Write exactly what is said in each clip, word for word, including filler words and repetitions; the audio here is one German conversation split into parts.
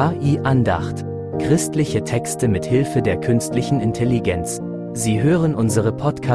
K I-Andacht. Christliche Texte mit Hilfe der künstlichen Intelligenz. Sie hören unsere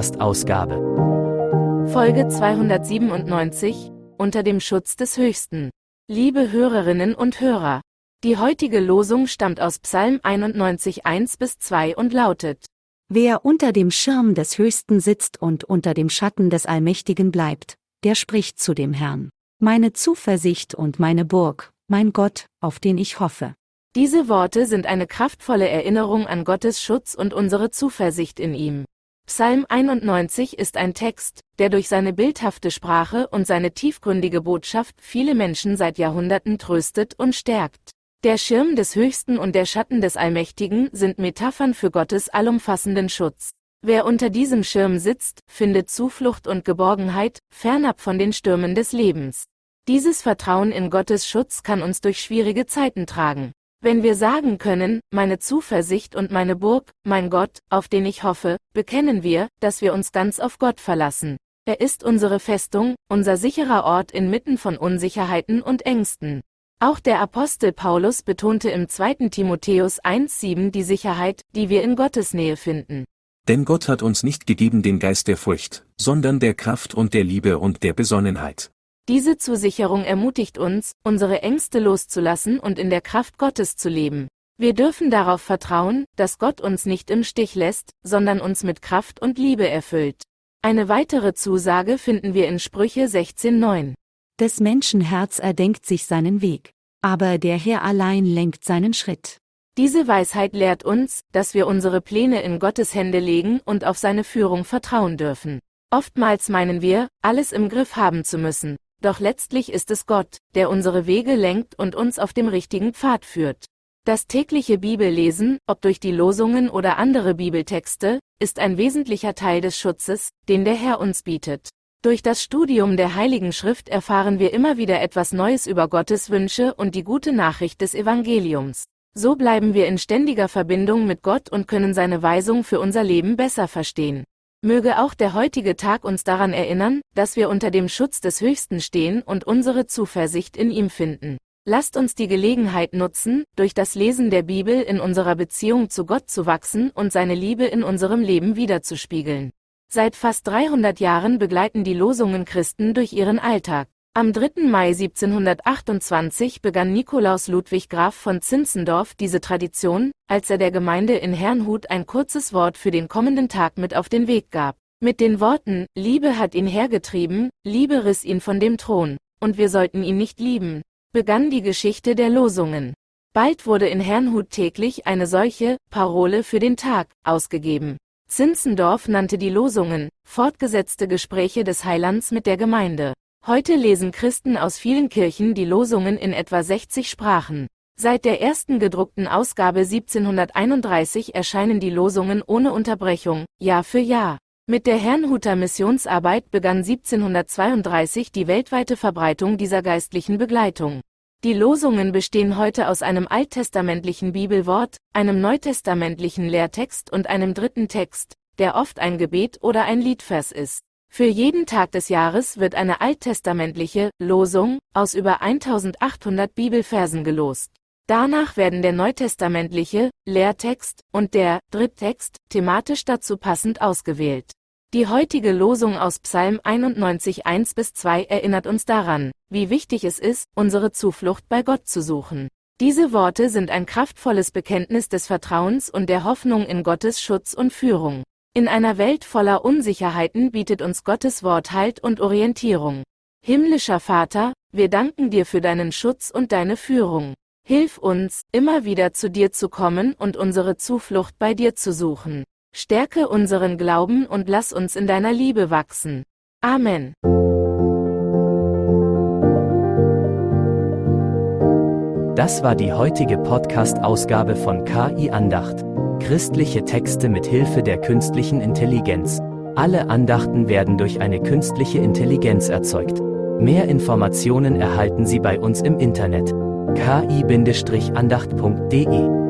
Podcast-Ausgabe. Folge zweihundertsiebenundneunzig, unter dem Schutz des Höchsten. Liebe Hörerinnen und Hörer, die heutige Losung stammt aus Psalm einundneunzig, eins bis zwei und lautet: Wer unter dem Schirm des Höchsten sitzt und unter dem Schatten des Allmächtigen bleibt, der spricht zu dem Herrn: Meine Zuversicht und meine Burg, mein Gott, auf den ich hoffe. Diese Worte sind eine kraftvolle Erinnerung an Gottes Schutz und unsere Zuversicht in ihm. Psalm einundneunzig ist ein Text, der durch seine bildhafte Sprache und seine tiefgründige Botschaft viele Menschen seit Jahrhunderten tröstet und stärkt. Der Schirm des Höchsten und der Schatten des Allmächtigen sind Metaphern für Gottes allumfassenden Schutz. Wer unter diesem Schirm sitzt, findet Zuflucht und Geborgenheit, fernab von den Stürmen des Lebens. Dieses Vertrauen in Gottes Schutz kann uns durch schwierige Zeiten tragen. Wenn wir sagen können, meine Zuversicht und meine Burg, mein Gott, auf den ich hoffe, bekennen wir, dass wir uns ganz auf Gott verlassen. Er ist unsere Festung, unser sicherer Ort inmitten von Unsicherheiten und Ängsten. Auch der Apostel Paulus betonte im zweiten Timotheus eins, sieben die Sicherheit, die wir in Gottes Nähe finden. Denn Gott hat uns nicht gegeben den Geist der Furcht, sondern der Kraft und der Liebe und der Besonnenheit. Diese Zusicherung ermutigt uns, unsere Ängste loszulassen und in der Kraft Gottes zu leben. Wir dürfen darauf vertrauen, dass Gott uns nicht im Stich lässt, sondern uns mit Kraft und Liebe erfüllt. Eine weitere Zusage finden wir in Sprüche sechzehn, neun. Des Menschen Herz erdenkt sich seinen Weg, aber der Herr allein lenkt seinen Schritt. Diese Weisheit lehrt uns, dass wir unsere Pläne in Gottes Hände legen und auf seine Führung vertrauen dürfen. Oftmals meinen wir, alles im Griff haben zu müssen. Doch letztlich ist es Gott, der unsere Wege lenkt und uns auf dem richtigen Pfad führt. Das tägliche Bibellesen, ob durch die Losungen oder andere Bibeltexte, ist ein wesentlicher Teil des Schutzes, den der Herr uns bietet. Durch das Studium der Heiligen Schrift erfahren wir immer wieder etwas Neues über Gottes Wünsche und die gute Nachricht des Evangeliums. So bleiben wir in ständiger Verbindung mit Gott und können seine Weisung für unser Leben besser verstehen. Möge auch der heutige Tag uns daran erinnern, dass wir unter dem Schutz des Höchsten stehen und unsere Zuversicht in ihm finden. Lasst uns die Gelegenheit nutzen, durch das Lesen der Bibel in unserer Beziehung zu Gott zu wachsen und seine Liebe in unserem Leben widerzuspiegeln. Seit fast dreihundert Jahren begleiten die Losungen Christen durch ihren Alltag. Am dritten Mai siebzehnhundertachtundzwanzig begann Nikolaus Ludwig Graf von Zinzendorf diese Tradition, als er der Gemeinde in Herrnhut ein kurzes Wort für den kommenden Tag mit auf den Weg gab. Mit den Worten: Liebe hat ihn hergetrieben, Liebe riss ihn von dem Thron, und wir sollten ihn nicht lieben, begann die Geschichte der Losungen. Bald wurde in Herrnhut täglich eine solche Parole für den Tag ausgegeben. Zinzendorf nannte die Losungen fortgesetzte Gespräche des Heilands mit der Gemeinde. Heute lesen Christen aus vielen Kirchen die Losungen in etwa sechzig Sprachen. Seit der ersten gedruckten Ausgabe siebzehnhunderteinunddreißig erscheinen die Losungen ohne Unterbrechung, Jahr für Jahr. Mit der Herrnhuter Missionsarbeit begann siebzehnhundertzweiunddreißig die weltweite Verbreitung dieser geistlichen Begleitung. Die Losungen bestehen heute aus einem alttestamentlichen Bibelwort, einem neutestamentlichen Lehrtext und einem dritten Text, der oft ein Gebet oder ein Liedvers ist. Für jeden Tag des Jahres wird eine alttestamentliche Losung aus über eintausendachthundert Bibelversen gelost. Danach werden der neutestamentliche Lehrtext und der Dritttext thematisch dazu passend ausgewählt. Die heutige Losung aus Psalm einundneunzig, eins bis zwei erinnert uns daran, wie wichtig es ist, unsere Zuflucht bei Gott zu suchen. Diese Worte sind ein kraftvolles Bekenntnis des Vertrauens und der Hoffnung in Gottes Schutz und Führung. In einer Welt voller Unsicherheiten bietet uns Gottes Wort Halt und Orientierung. Himmlischer Vater, wir danken dir für deinen Schutz und deine Führung. Hilf uns, immer wieder zu dir zu kommen und unsere Zuflucht bei dir zu suchen. Stärke unseren Glauben und lass uns in deiner Liebe wachsen. Amen. Das war die heutige Podcast-Ausgabe von K I-Andacht. Christliche Texte mit Hilfe der künstlichen Intelligenz. Alle Andachten werden durch eine künstliche Intelligenz erzeugt. Mehr Informationen erhalten Sie bei uns im Internet: k i Bindestrich andacht punkt de.